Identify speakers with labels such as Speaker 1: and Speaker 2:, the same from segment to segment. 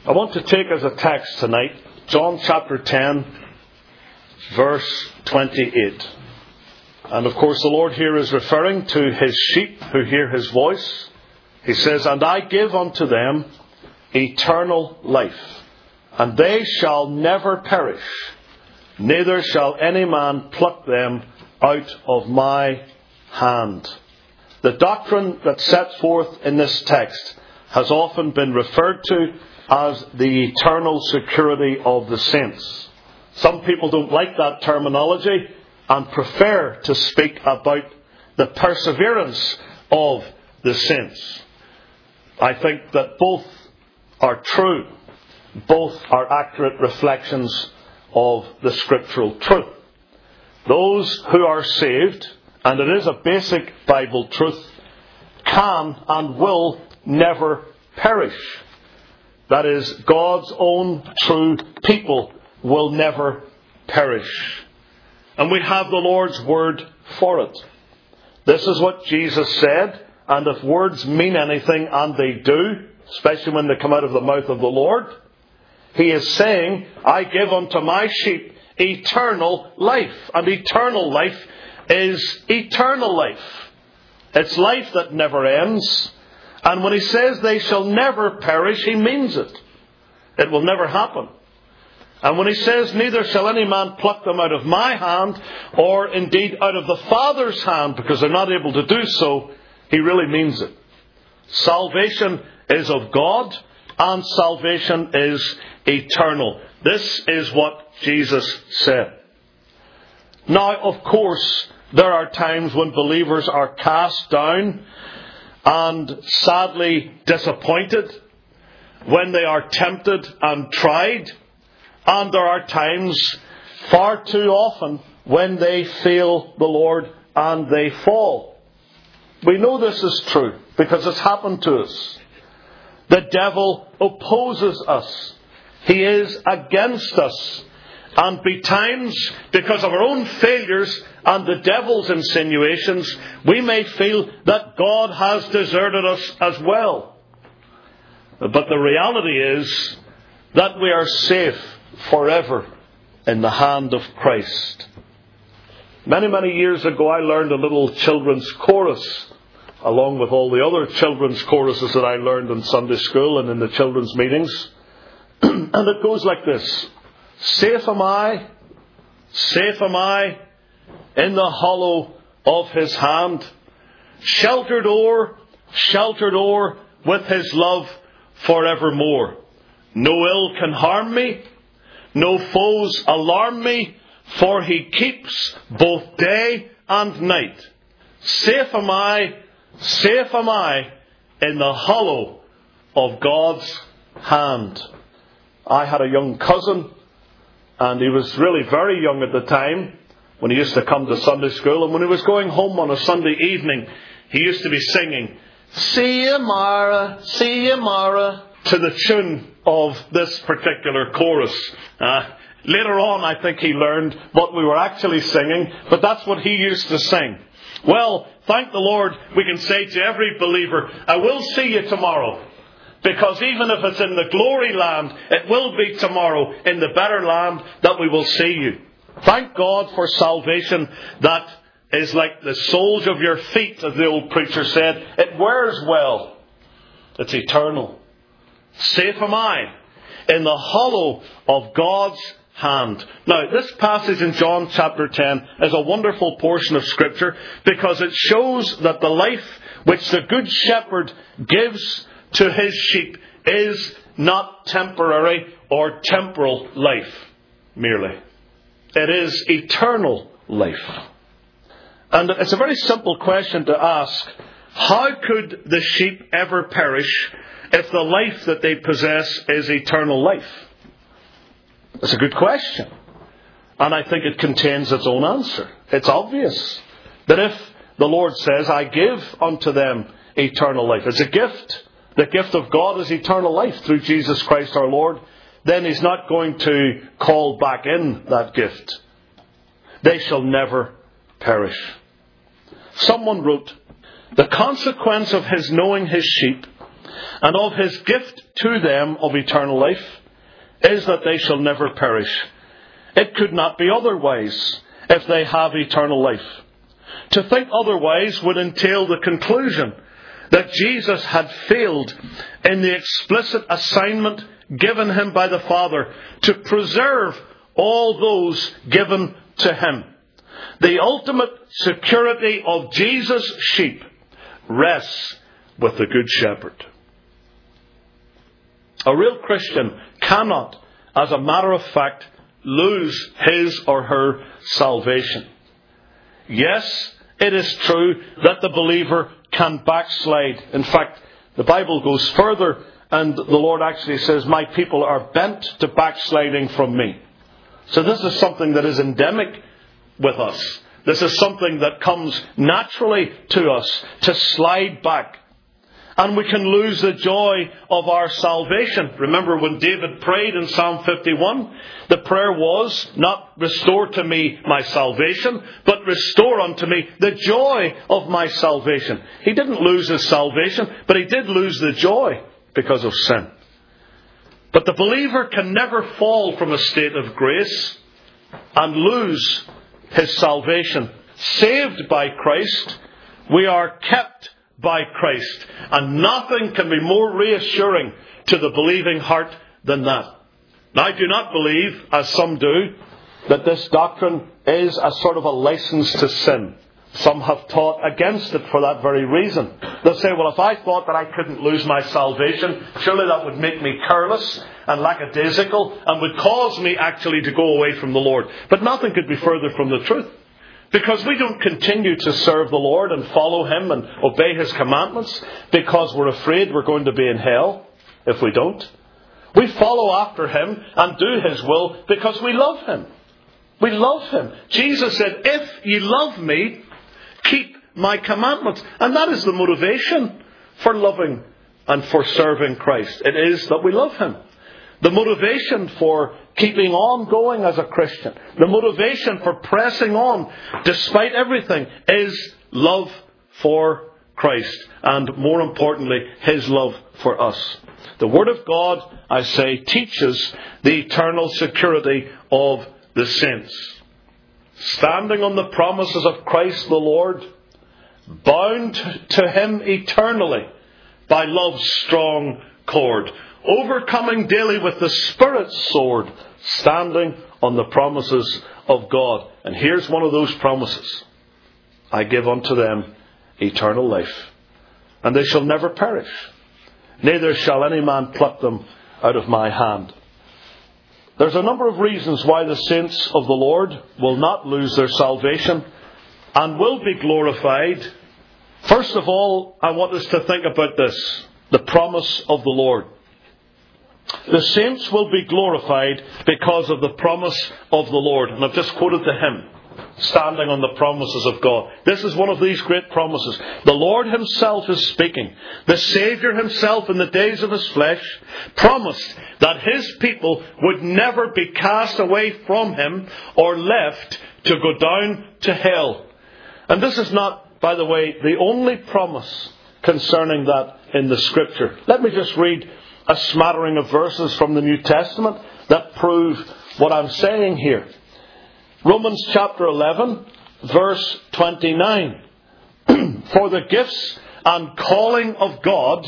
Speaker 1: I want to take as a text tonight John chapter 10, verse 28. And of course the Lord here is referring to His sheep who hear His voice. He says, "And I give unto them eternal life, and they shall never perish, neither shall any man pluck them out of my hand." The doctrine that's set forth in this text has often been referred to as the eternal security of the saints. Some people don't like that terminology and prefer to speak about the perseverance of the saints. I think that both are true. Both are accurate reflections of the scriptural truth. Those who are saved, and it is a basic Bible truth, can and will never perish. That is, God's own true people will never perish. And we have the Lord's word for it. This is what Jesus said, and if words mean anything, and they do, especially when they come out of the mouth of the Lord, He is saying, "I give unto my sheep eternal life." And eternal life is eternal life. It's life that never ends. And when He says they shall never perish, He means it. It will never happen. And when He says, "Neither shall any man pluck them out of my hand," or indeed out of the Father's hand, because they're not able to do so, He really means it. Salvation is of God, and salvation is eternal. This is what Jesus said. Now, of course, there are times when believers are cast down and sadly disappointed, when they are tempted and tried, and there are times, far too often, when they fail the Lord and they fall. We know this is true because it's happened to us. The devil opposes us. He is against us. And betimes, because of our own failures and the devil's insinuations, we may feel that God has deserted us as well. But the reality is that we are safe forever in the hand of Christ. Many, many years ago, I learned a little children's chorus, along with all the other children's choruses that I learned in Sunday school and in the children's meetings. And it goes like this: safe am I in the hollow of His hand, sheltered o'er with His love forevermore. No ill can harm me, no foes alarm me, for He keeps both day and night. Safe am I in the hollow of God's hand. I had a young cousin, and he was really very young at the time when he used to come to Sunday school. And when he was going home on a Sunday evening, he used to be singing, "See you, Mara, to the tune of this particular chorus. Later on, I think he learned what we were actually singing, but that's what he used to sing. Well, thank the Lord, we can say to every believer, I will see you tomorrow. Because even if it's in the glory land, it will be tomorrow in the better land that we will see you. Thank God for salvation that is like the soles of your feet, as the old preacher said. It wears well. It's eternal. Safe am I in the hollow of God's hand. Now, this passage in John chapter 10 is a wonderful portion of Scripture because it shows that the life which the Good Shepherd gives to His sheep is not temporary or temporal life merely. It is eternal life. And it's a very simple question to ask. How could the sheep ever perish if the life that they possess is eternal life? It's a good question. And I think it contains its own answer. It's obvious that if the Lord says, I give unto them eternal life, it's a gift. The gift of God is eternal life through Jesus Christ our Lord. Then He's not going to call back in that gift. They shall never perish. Someone wrote, the consequence of His knowing His sheep and of his gift to them of eternal life is that they shall never perish. It could not be otherwise if they have eternal life. To think otherwise would entail the conclusion that Jesus had failed in the explicit assignment given him by the Father to preserve all those given to him. The ultimate security of Jesus' sheep rests with the Good Shepherd. A real Christian cannot, as a matter of fact, lose his or her salvation. Yes, it is true that the believer can backslide. In fact, the Bible goes further, and the Lord actually says, my people are bent to backsliding from me. So this is something that is endemic with us. This is something that comes naturally to us, to slide back. And we can lose the joy of our salvation. Remember when David prayed in Psalm 51, the prayer was not restore to me my salvation, but restore unto me the joy of my salvation. He didn't lose his salvation, but he did lose the joy because of sin. But the believer can never fall from a state of grace and lose his salvation. Saved by Christ, we are kept by Christ. And nothing can be more reassuring to the believing heart than that. Now, I do not believe, as some do, that this doctrine is a sort of a license to sin. Some have taught against it for that very reason. They'll say, well, if I thought that I couldn't lose my salvation, surely that would make me careless and lackadaisical and would cause me actually to go away from the Lord. But nothing could be further from the truth. Because we don't continue to serve the Lord and follow him and obey his commandments because we're afraid we're going to be in hell if we don't. We follow after him and do his will because we love him. We love him. Jesus said, if ye love me, keep my commandments. And that is the motivation for loving and for serving Christ. It is that we love him. The motivation for keeping on going as a Christian, the motivation for pressing on despite everything, is love for Christ. And more importantly, his love for us. The Word of God, I say, teaches the eternal security of the saints. Standing on the promises of Christ the Lord, bound to him eternally by love's strong cord, overcoming daily with the Spirit's sword, standing on the promises of God. And here's one of those promises. I give unto them eternal life, and they shall never perish, neither shall any man pluck them out of my hand. There's a number of reasons why the saints of the Lord will not lose their salvation and will be glorified. First of all, I want us to think about this, the promise of the Lord. The saints will be glorified because of the promise of the Lord. And I've just quoted the hymn, standing on the promises of God. This is one of these great promises. The Lord himself is speaking. The Saviour himself in the days of his flesh promised that his people would never be cast away from him or left to go down to hell. And this is not, by the way, the only promise concerning that in the Scripture. Let me just read a smattering of verses from the New Testament that prove what I'm saying here. Romans chapter 11, verse 29. For the gifts and calling of God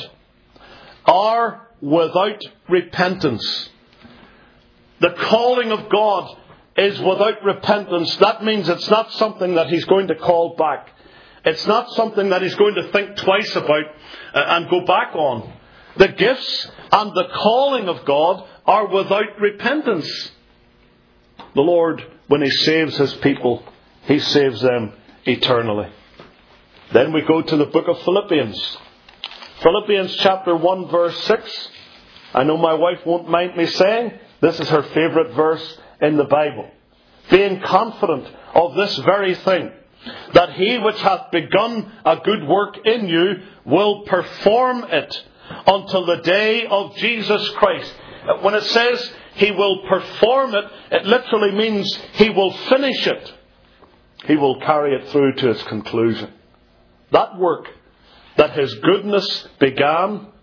Speaker 1: are without repentance. The calling of God is without repentance. That means it's not something that he's going to call back. It's not something that he's going to think twice about and go back on. The gifts and the calling of God are without repentance. The Lord, when he saves his people, he saves them eternally. Then we go to the book of Philippians. Philippians chapter 1 verse 6. I know my wife won't mind me saying, this is her favourite verse in the Bible. Being confident of this very thing, that he which hath begun a good work in you will perform it until the day of Jesus Christ. When it says he will perform it, it literally means he will finish it. He will carry it through to its conclusion. That work that his goodness began,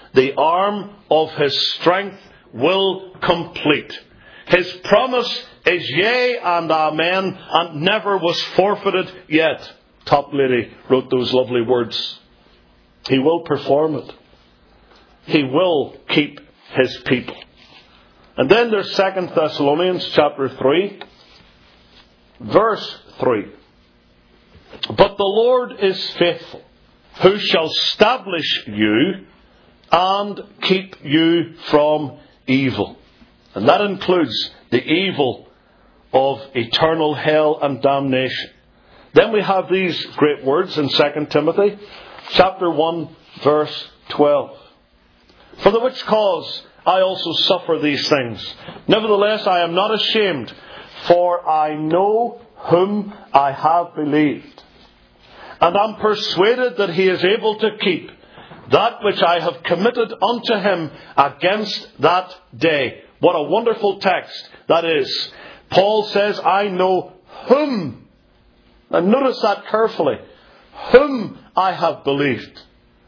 Speaker 1: the arm of his strength will complete. His promise is yea and amen, and never was forfeited yet. Toplady wrote those lovely words. He will perform it. He will keep his people. And then there's 2 Thessalonians chapter 3, verse 3. But the Lord is faithful, who shall establish you and keep you from evil. And that includes the evil of eternal hell and damnation. Then we have these great words in 2 Timothy chapter 1, verse 12. For the which cause I also suffer these things. Nevertheless, I am not ashamed, for I know whom I have believed, and am persuaded that he is able to keep that which I have committed unto him against that day. What a wonderful text that is. Paul says, I know whom. And notice that carefully. Whom I have believed.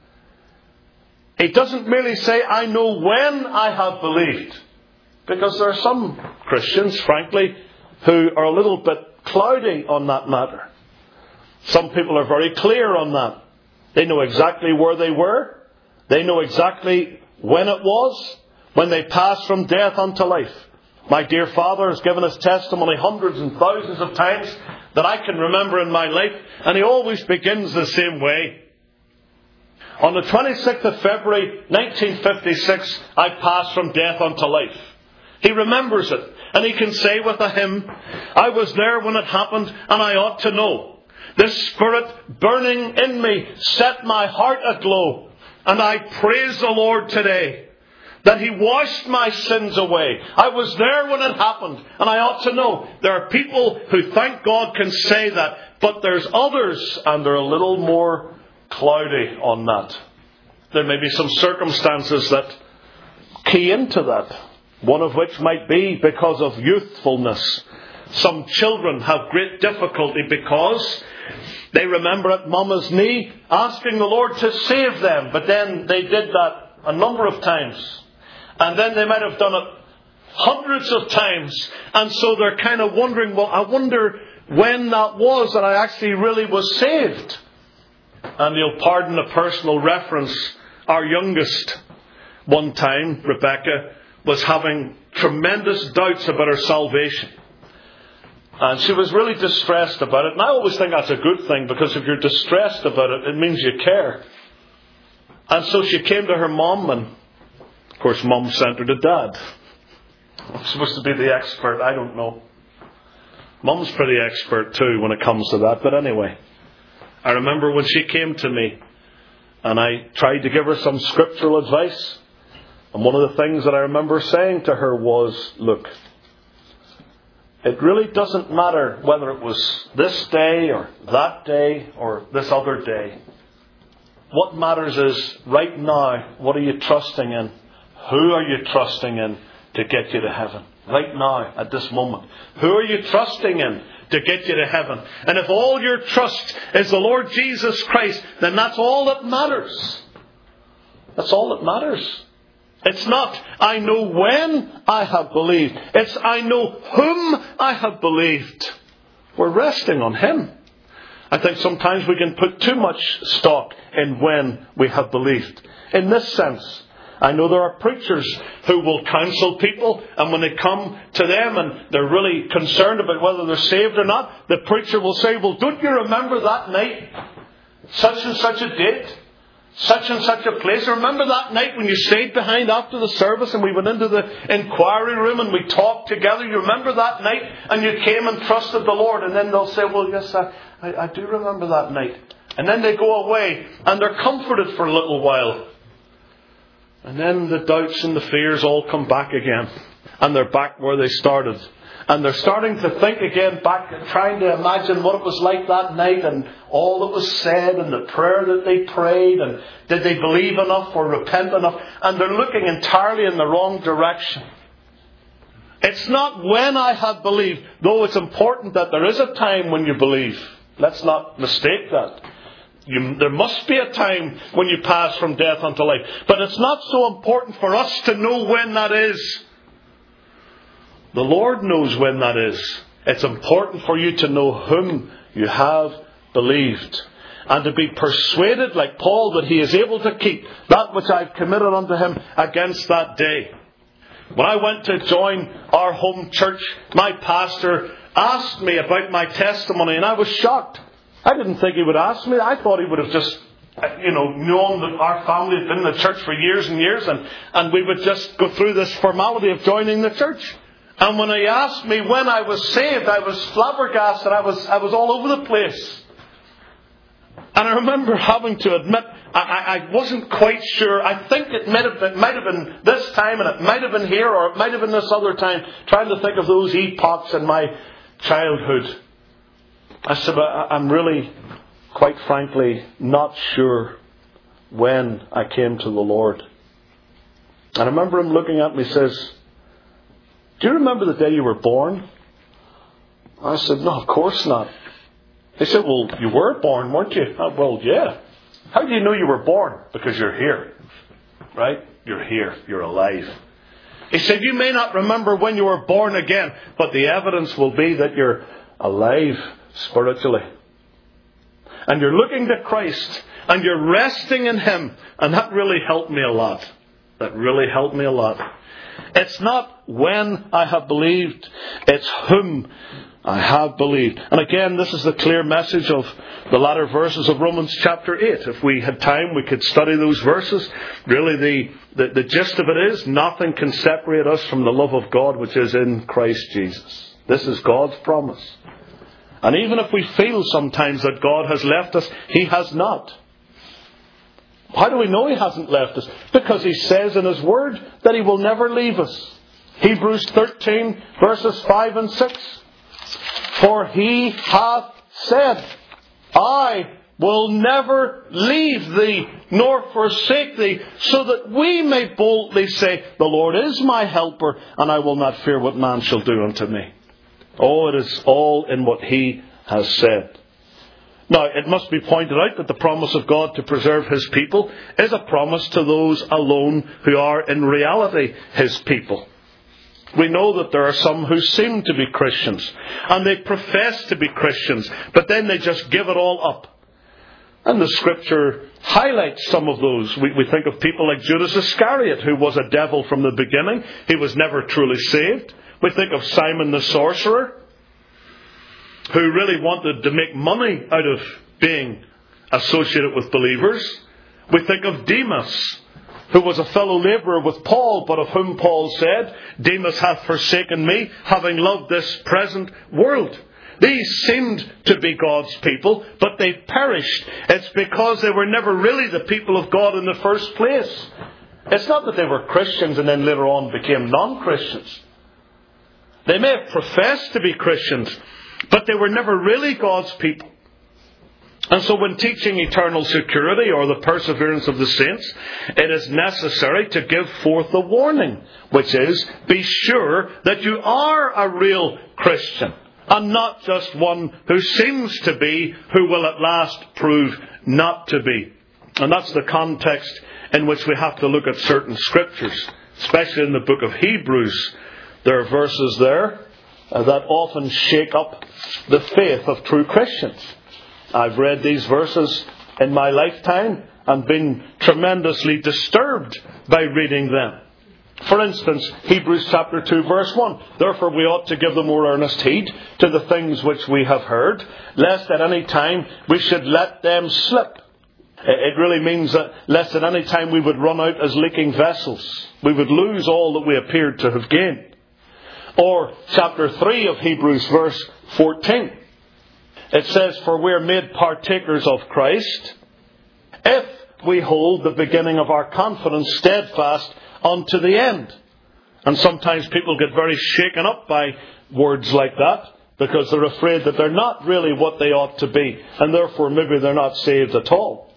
Speaker 1: He doesn't merely say, I know when I have believed. Because there are some Christians, frankly, who are a little bit cloudy on that matter. Some people are very clear on that. They know exactly where they were. They know exactly when it was, when they passed from death unto life. My dear father has given us testimony hundreds and thousands of times that I can remember in my life, and he always begins the same way. On the 26th of February 1956, I passed from death unto life. He remembers it, and he can say with a hymn, I was there when it happened, and I ought to know. The Spirit burning in me set my heart aglow, and I praise the Lord today that He washed my sins away. I was there when it happened, and I ought to know. There are people who, thank God, can say that, but there's others, and they're a little more cloudy on that. There may be some circumstances that key into that, one of which might be because of youthfulness. Some children have great difficulty because they remember at Mama's knee asking the Lord to save them, but then they did that a number of times. And then they might have done it hundreds of times. And so they're kind of wondering, well, I wonder when that was that I actually really was saved. And you'll pardon a personal reference. Our youngest, one time, Rebecca, was having tremendous doubts about her salvation. And she was really distressed about it. And I always think that's a good thing, because if you're distressed about it, it means you care. And so she came to her mum, and of course mum sent her to dad. I'm supposed to be the expert, I don't know. Mum's pretty expert too when it comes to that. But anyway, I remember when she came to me, and I tried to give her some scriptural advice. And one of the things that I remember saying to her was, look, it really doesn't matter whether it was this day or that day or this other day. What matters is, right now, what are you trusting in? Who are you trusting in to get you to heaven? Right now, at this moment. Who are you trusting in to get you to heaven? And if all your trust is the Lord Jesus Christ, then that's all that matters. That's all that matters. It's not, I know when I have believed. It's, I know whom I have believed. We're resting on Him. I think sometimes we can put too much stock in when we have believed. In this sense, I know there are preachers who will counsel people, and when they come to them and they're really concerned about whether they're saved or not, the preacher will say, well, don't you remember that night? Such and such a date? Such and such a place. Remember that night when you stayed behind after the service and we went into the inquiry room and we talked together? You remember that night and you came and trusted the Lord? And then they'll say, well, yes, I do remember that night. And then they go away and they're comforted for a little while. And then the doubts and the fears all come back again. And they're back where they started. And they're starting to think again back, trying to imagine what it was like that night and all that was said and the prayer that they prayed, and did they believe enough or repent enough? And they're looking entirely in the wrong direction. It's not when I have believed, though it's important that there is a time when you believe. Let's not mistake that. there must be a time when you pass from death unto life. But it's not so important for us to know when that is. The Lord knows when that is. It's important for you to know whom you have believed, and to be persuaded, like Paul, that he is able to keep that which I've committed unto him against that day. When I went to join our home church, my pastor asked me about my testimony, and I was shocked. I didn't think he would ask me. I thought he would have just, known that our family had been in the church for years and years, and we would just go through this formality of joining the church. And when he asked me when I was saved, I was flabbergasted. I was all over the place. And I remember having to admit, I wasn't quite sure. I think it might have been this time, and it might have been here, or it might have been this other time, trying to think of those epochs in my childhood. I said, I'm really, quite frankly, not sure when I came to the Lord. And I remember him looking at me and says, do you remember the day you were born? I said, no, of course not. He said, well, you were born, weren't you? Well, yeah. How do you know you were born? Because you're here. Right? You're here. You're alive. He said, you may not remember when you were born again, but the evidence will be that you're alive spiritually. And you're looking to Christ, and you're resting in Him. And that really helped me a lot. That really helped me a lot. It's not when I have believed, it's whom I have believed. And again, this is the clear message of the latter verses of Romans chapter 8. If we had time, we could study those verses. Really, the gist of it is, nothing can separate us from the love of God which is in Christ Jesus. This is God's promise. And even if we feel sometimes that God has left us, He has not. How do we know He hasn't left us? Because He says in His Word that He will never leave us. Hebrews 13 verses 5 and 6. For He hath said, I will never leave thee nor forsake thee, so that we may boldly say, the Lord is my helper, and I will not fear what man shall do unto me. Oh, it is all in what He has said. Now, it must be pointed out that the promise of God to preserve His people is a promise to those alone who are in reality His people. We know that there are some who seem to be Christians, and they profess to be Christians, but then they just give it all up. And the Scripture highlights some of those. We think of people like Judas Iscariot, who was a devil from the beginning. He was never truly saved. We think of Simon the sorcerer, who really wanted to make money out of being associated with believers. We think of Demas, who was a fellow labourer with Paul, but of whom Paul said, Demas hath forsaken me, having loved this present world. These seemed to be God's people, but they perished. It's because they were never really the people of God in the first place. It's not that they were Christians and then later on became non-Christians. They may have professed to be Christians, but they were never really God's people. And so when teaching eternal security or the perseverance of the saints, it is necessary to give forth the warning, which is, be sure that you are a real Christian, and not just one who seems to be, who will at last prove not to be. And that's the context in which we have to look at certain scriptures, especially in the book of Hebrews. There are verses there that often shake up the faith of true Christians. I've read these verses in my lifetime and been tremendously disturbed by reading them. For instance, Hebrews chapter 2 verse 1. Therefore we ought to give the more earnest heed to the things which we have heard, lest at any time we should let them slip. It really means that lest at any time we would run out as leaking vessels. We would lose all that we appeared to have gained. Or chapter 3 of Hebrews verse 14. It says, for we are made partakers of Christ, if we hold the beginning of our confidence steadfast unto the end. And sometimes people get very shaken up by words like that, because they're afraid that they're not really what they ought to be, and therefore maybe they're not saved at all.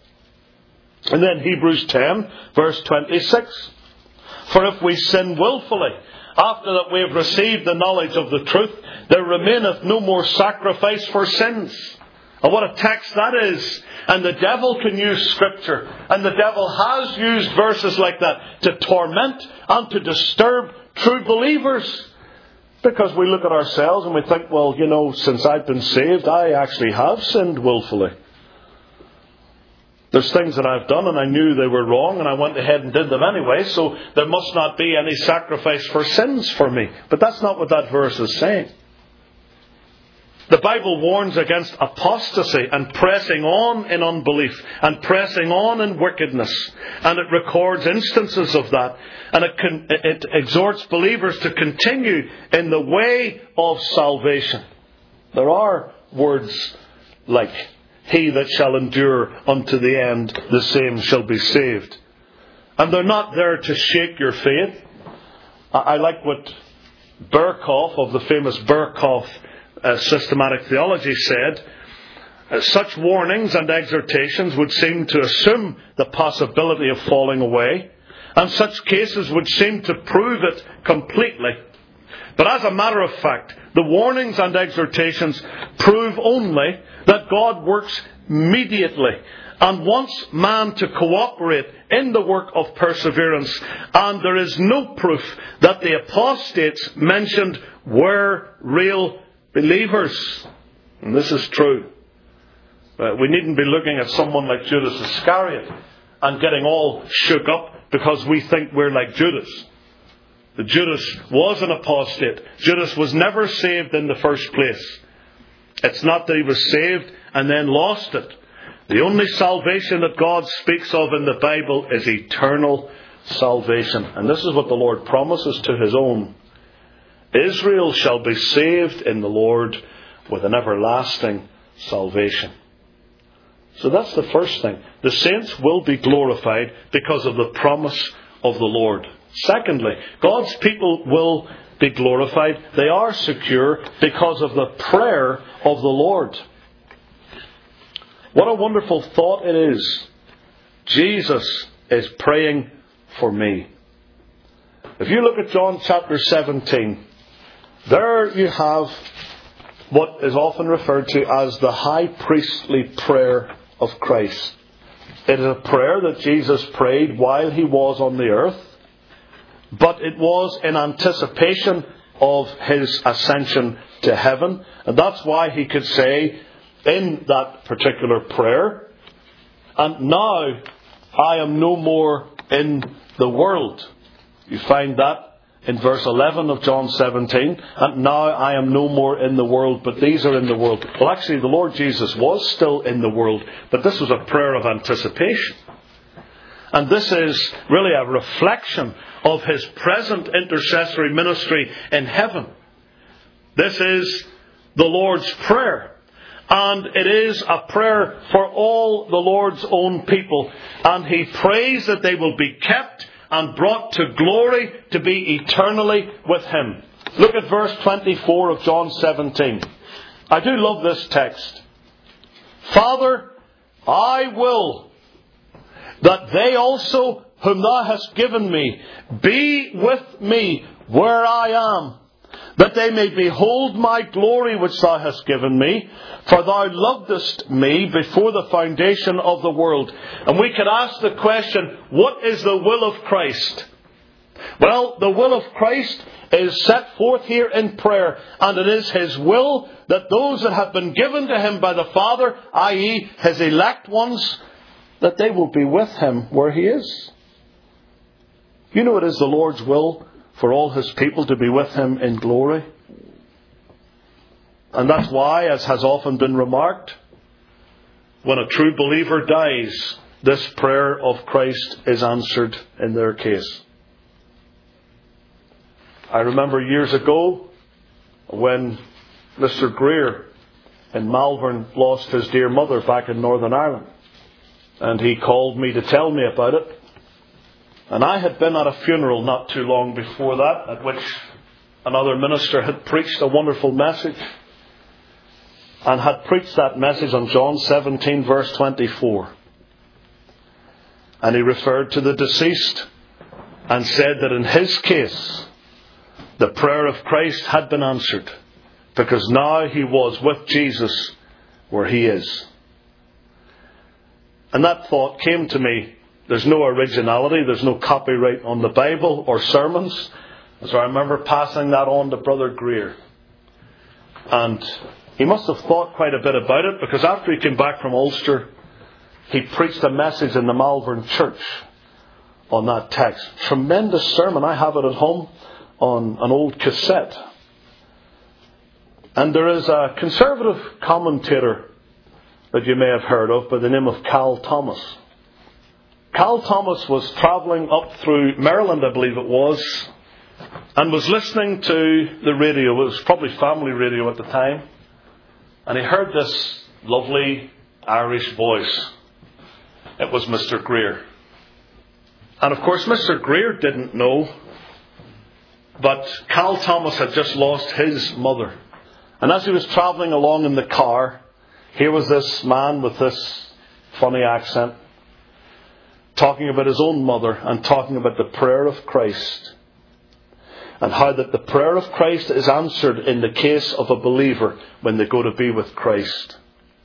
Speaker 1: And then Hebrews 10 verse 26. For if we sin willfully, after that we have received the knowledge of the truth, there remaineth no more sacrifice for sins. And what a text that is. And the devil can use Scripture. And the devil has used verses like that to torment and to disturb true believers. Because we look at ourselves and we think, well, since I've been saved, I actually have sinned willfully. There's things that I've done and I knew they were wrong and I went ahead and did them anyway, so there must not be any sacrifice for sins for me. But that's not what that verse is saying. The Bible warns against apostasy and pressing on in unbelief and pressing on in wickedness. And it records instances of that. And it exhorts believers to continue in the way of salvation. There are words like, "He that shall endure unto the end, the same shall be saved." And they're not there to shake your faith. I like what Berkhoff, of the famous Berkhoff systematic theology, said. Such warnings and exhortations would seem to assume the possibility of falling away, and such cases would seem to prove it completely. But as a matter of fact, the warnings and exhortations prove only that God works mediately and wants man to cooperate in the work of perseverance. And there is no proof that the apostates mentioned were real believers. And this is true. We needn't be looking at someone like Judas Iscariot and getting all shook up because we think we're like Judas. Judas was an apostate. Judas was never saved in the first place. It's not that he was saved and then lost it. The only salvation that God speaks of in the Bible is eternal salvation. And this is what the Lord promises to His own. Israel shall be saved in the Lord with an everlasting salvation. So that's the first thing. The saints will be glorified because of the promise of the Lord. Secondly, God's people will be glorified. They are secure because of the prayer of the Lord. What a wonderful thought it is. Jesus is praying for me. If you look at John chapter 17, there you have what is often referred to as the high priestly prayer of Christ. It is a prayer that Jesus prayed while He was on the earth, but it was in anticipation of His ascension to heaven. And that's why He could say in that particular prayer, "And now I am no more in the world." You find that in verse 11 of John 17. "And now I am no more in the world, but these are in the world." Well, actually, the Lord Jesus was still in the world, but this was a prayer of anticipation. And this is really a reflection of His present intercessory ministry in heaven. This is the Lord's Prayer. And it is a prayer for all the Lord's own people. And He prays that they will be kept and brought to glory to be eternally with Him. Look at verse 24 of John 17. I do love this text. "Father, I will that they also whom Thou hast given me be with me where I am, that they may behold my glory which Thou hast given me, for Thou lovedest me before the foundation of the world." And we could ask the question, what is the will of Christ? Well, the will of Christ is set forth here in prayer, and it is His will that those that have been given to Him by the Father, i.e. His elect ones, that they will be with Him where He is. You know it is the Lord's will for all His people to be with Him in glory. And that's why, as has often been remarked, when a true believer dies, this prayer of Christ is answered in their case. I remember years ago when Mr. Greer in Malvern lost his dear mother back in Northern Ireland. And he called me to tell me about it. And I had been at a funeral not too long before that, at which another minister had preached a wonderful message. And had preached that message on John 17 verse 24. And he referred to the deceased and said that in his case, the prayer of Christ had been answered, because now he was with Jesus where He is. And that thought came to me. There's no originality, there's no copyright on the Bible or sermons. So I remember passing that on to Brother Greer. And he must have thought quite a bit about it, because after he came back from Ulster, he preached a message in the Malvern Church on that text. Tremendous sermon. I have it at home on an old cassette. And there is a conservative commentator that you may have heard of by the name of Cal Thomas. Cal Thomas was travelling up through Maryland, I believe it was, and was listening to the radio. It was probably family radio at the time. And he heard this lovely Irish voice. It was Mr. Greer. And of course, Mr. Greer didn't know, but Cal Thomas had just lost his mother. And as he was travelling along in the car, here was this man with this funny accent, talking about his own mother and talking about the prayer of Christ. And how that the prayer of Christ is answered in the case of a believer when they go to be with Christ.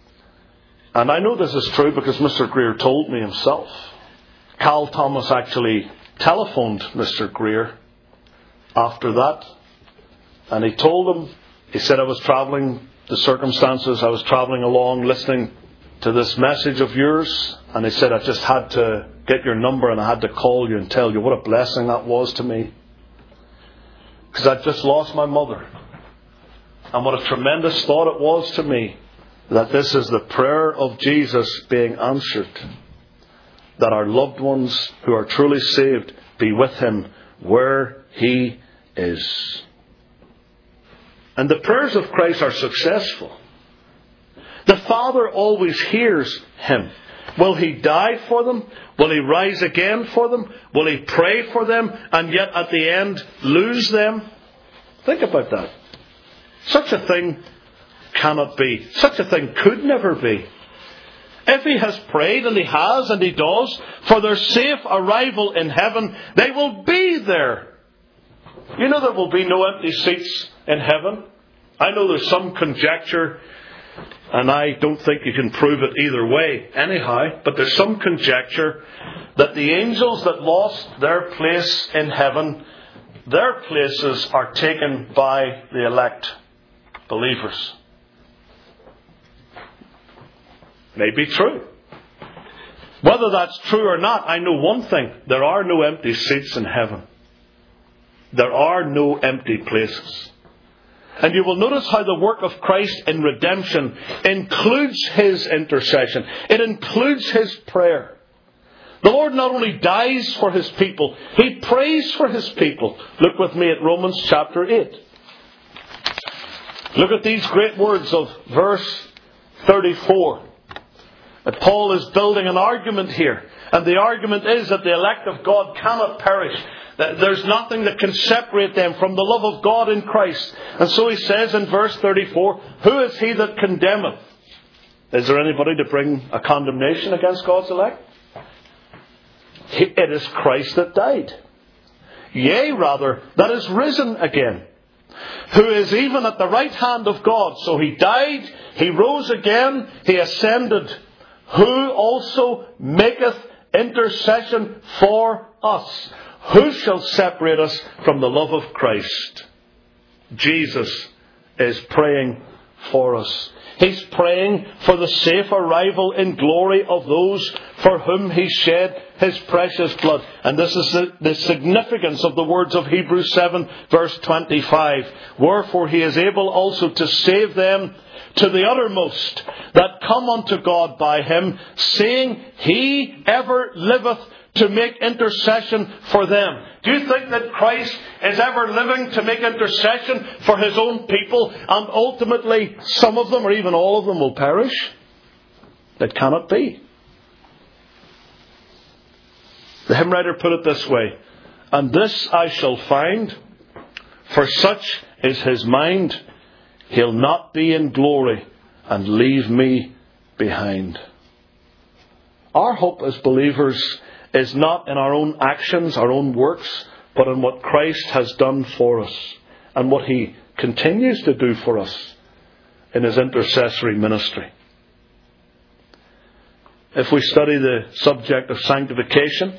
Speaker 1: And I know this is true because Mr. Greer told me himself. Cal Thomas actually telephoned Mr. Greer after that. And he told him, he said, I was travelling, the circumstances, I was travelling along listening to this message of yours. And he said, I just had to get your number and I had to call you and tell you what a blessing that was to me. Because I'd just lost my mother. And what a tremendous thought it was to me that this is the prayer of Jesus being answered. That our loved ones who are truly saved be with Him where He is. And the prayers of Christ are successful. The Father always hears Him. Will He die for them? Will He rise again for them? Will He pray for them and yet at the end lose them? Think about that. Such a thing cannot be. Such a thing could never be. If He has prayed, and He has, and He does, for their safe arrival in heaven, they will be there. You know there will be no empty seats in heaven. I know there's some conjecture, and I don't think you can prove it either way anyhow, but there's some conjecture that the angels that lost their place in heaven, their places are taken by the elect believers. May be true. Whether that's true or not, I know one thing. There are no empty seats in heaven. There are no empty places. And you will notice how the work of Christ in redemption includes His intercession. It includes His prayer. The Lord not only dies for His people, He prays for His people. Look with me at Romans chapter 8. Look at these great words of verse 34. That Paul is building an argument here. And the argument is that the elect of God cannot perish. There's nothing that can separate them from the love of God in Christ. And so he says in verse 34, who is he that condemneth? Is there anybody to bring a condemnation against God's elect? It is Christ that died. Yea, rather, that is risen again. Who is even at the right hand of God. So He died, He rose again, He ascended. Who also maketh intercession for us. Who shall separate us from the love of Christ? Jesus is praying for us. He's praying for the safe arrival in glory of those for whom He shed His precious blood. And this is the significance of the words of Hebrews 7 verse 25. Wherefore He is able also to save them to the uttermost that come unto God by Him, saying, He ever liveth to make intercession for them. Do you think that Christ is ever living to make intercession for His own people, and ultimately some of them, or even all of them, will perish? That cannot be. The hymn writer put it this way, and this I shall find, for such is His mind, He'll not be in glory and leave me behind. Our hope as believers is not in our own actions, our own works, but in what Christ has done for us and what He continues to do for us in His intercessory ministry. if we study the subject of sanctification,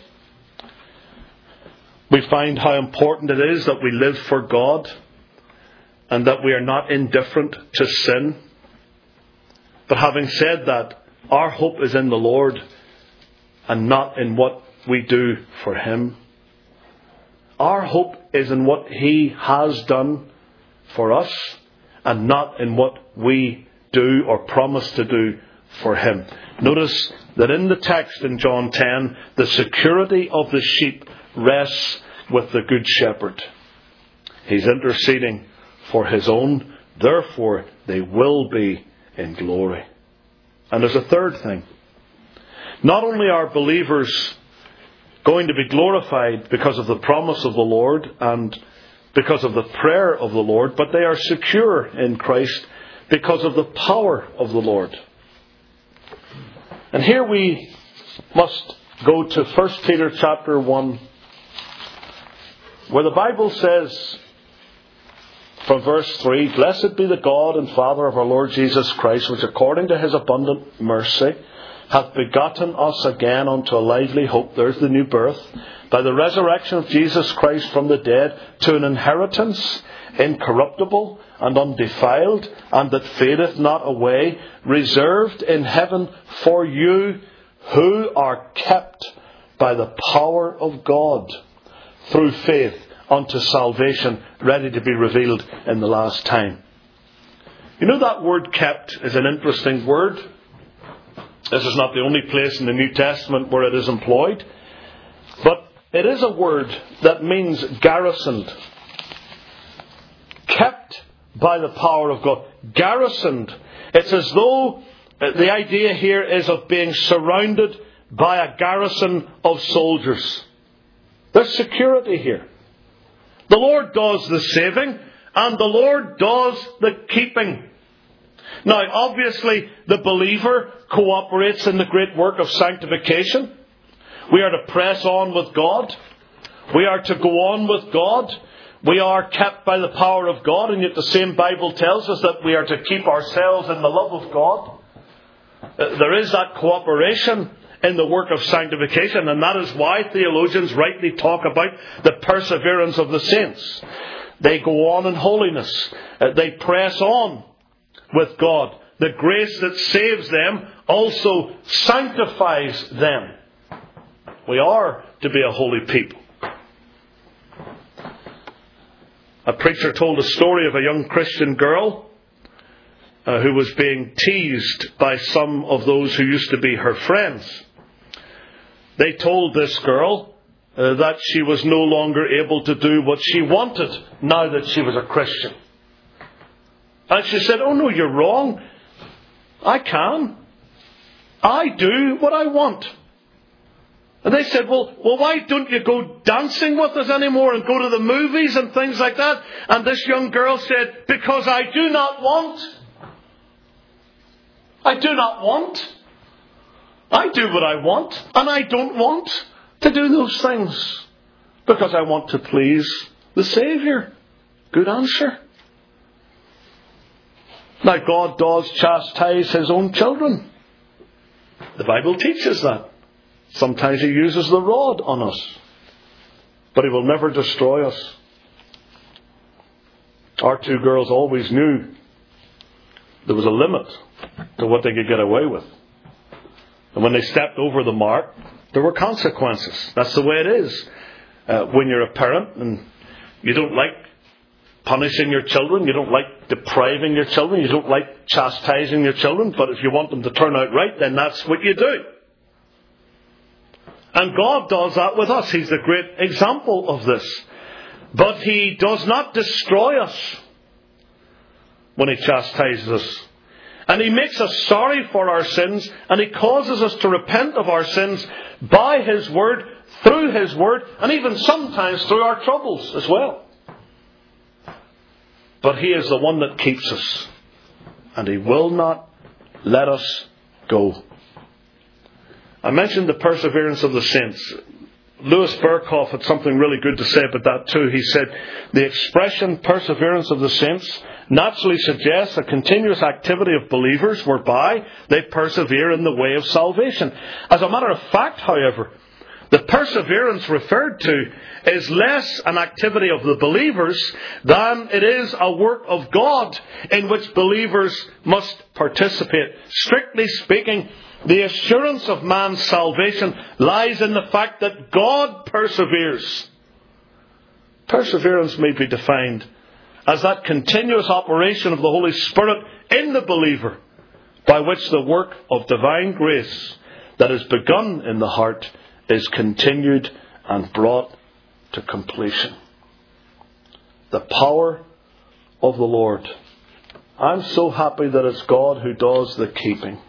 Speaker 1: we find how important it is that we live for God and that we are not indifferent to sin. But having said that, our hope is in the Lord and not in what we do for Him. Our hope is in what He has done for us and not in what we do or promise to do for Him. Notice that in the text in John 10, the security of the sheep rests with the Good Shepherd. He's interceding for His own, therefore they will be in glory. And there's a third thing. Not only are believers going to be glorified because of the promise of the Lord and because of the prayer of the Lord, but they are secure in Christ because of the power of the Lord. And here we must go to 1 Peter chapter 1, where the Bible says from verse 3, "Blessed be the God and Father of our Lord Jesus Christ, which according to His abundant mercy hath begotten us again unto a lively hope," there's the new birth, "by the resurrection of Jesus Christ from the dead, to an inheritance incorruptible and undefiled, and that fadeth not away, reserved in heaven for you, who are kept by the power of God through faith unto salvation, ready to be revealed in the last time." You know, that word "kept" is an interesting word. This is not the only place in the New Testament where it is employed, but it is a word that means garrisoned. Kept by the power of God. Garrisoned. It's as though the idea here is of being surrounded by a garrison of soldiers. There's security here. The Lord does the saving and the Lord does the keeping. Now, obviously, the believer cooperates in the great work of sanctification. We are to press on with God. We are to go on with God. We are kept by the power of God, and yet the same Bible tells us that we are to keep ourselves in the love of God. There is that cooperation in the work of sanctification, and that is why theologians rightly talk about the perseverance of the saints. They go on in holiness. They press on with God. The grace that saves them also sanctifies them. We are to be a holy people. A preacher told a story of a young Christian girl who was being teased by some of those who used to be her friends. They told this girl that she was no longer able to do what she wanted now that she was a Christian. And she said, "Oh no, you're wrong. I can. I do what I want." And they said, well, why don't you go dancing with us anymore and go to the movies and things like that? And this young girl said, "Because I do not want. I do not want. I do what I want, and I don't want to do those things because I want to please the Saviour." Good answer. Now, God does chastise His own children. The Bible teaches that. Sometimes He uses the rod on us, but He will never destroy us. Our two girls always knew there was a limit to what they could get away with. And when they stepped over the mark, there were consequences. That's the way it is. When you're a parent and you don't like punishing your children, you don't like depriving your children, you don't like chastising your children, but if you want them to turn out right, then that's what you do. And God does that with us. He's the great example of this. But He does not destroy us when He chastises us. And He makes us sorry for our sins, and He causes us to repent of our sins by His Word, through His Word, and even sometimes through our troubles as well. But He is the one that keeps us, and He will not let us go. I mentioned the perseverance of the saints. Louis Berkhoff had something really good to say about that too. He said, the expression perseverance of the saints naturally suggests a continuous activity of believers whereby they persevere in the way of salvation. As a matter of fact, however, the perseverance referred to is less an activity of the believers than it is a work of God in which believers must participate. Strictly speaking, the assurance of man's salvation lies in the fact that God perseveres. Perseverance may be defined as that continuous operation of the Holy Spirit in the believer by which the work of divine grace that is begun in the heart is continued and brought to completion. The power of the Lord. I'm so happy that it's God who does the keeping.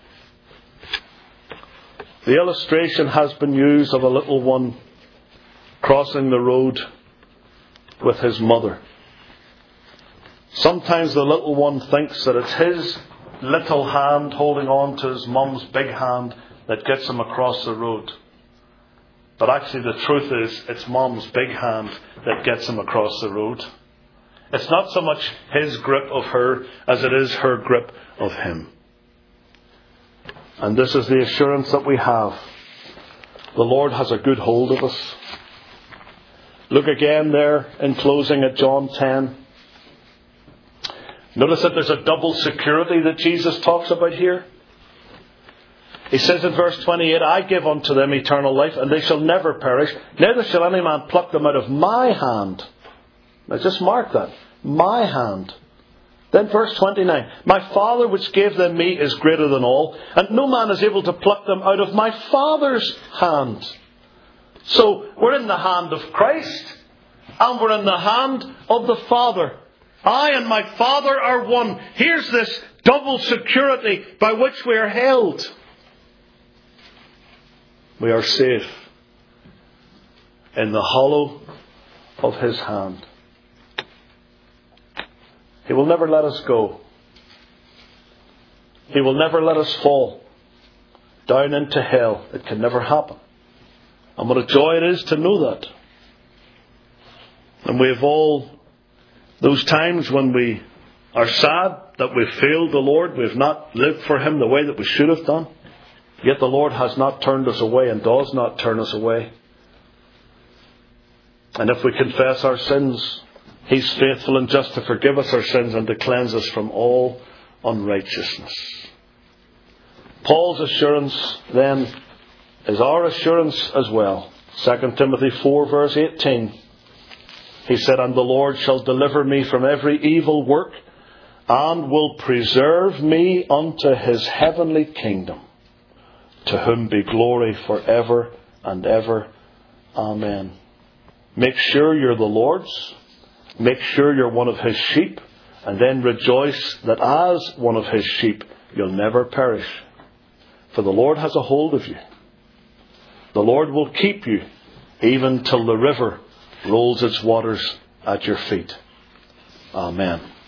Speaker 1: The illustration has been used of a little one crossing the road with his mother. Sometimes the little one thinks that it's his little hand holding on to his mum's big hand that gets him across the road. But actually the truth is, it's Mom's big hand that gets him across the road. It's not so much his grip of her as it is her grip of him. And this is the assurance that we have. The Lord has a good hold of us. Look again there in closing at John 10. Notice that there's a double security that Jesus talks about here. He says in verse 28, I give unto them eternal life, and they shall never perish, neither shall any man pluck them out of my hand. Now just mark that. My hand. Then verse 29, my Father which gave them me is greater than all, and no man is able to pluck them out of my Father's hand. So we're in the hand of Christ, and we're in the hand of the Father. I and my Father are one. Here's this double security by which we are held. We are safe in the hollow of His hand. He will never let us go. He will never let us fall down into hell. It can never happen. And what a joy it is to know that. And we have all those times when we are sad that we've failed the Lord. We have not lived for Him the way that we should have done. Yet the Lord has not turned us away and does not turn us away. And if we confess our sins, He's faithful and just to forgive us our sins and to cleanse us from all unrighteousness. Paul's assurance then is our assurance as well. 2 Timothy 4 verse 18. He said, and the Lord shall deliver me from every evil work and will preserve me unto His heavenly kingdom. To whom be glory forever and ever. Amen. Make sure you're the Lord's. Make sure you're one of His sheep. And then rejoice that as one of His sheep, you'll never perish. For the Lord has a hold of you. The Lord will keep you even till the river rolls its waters at your feet. Amen.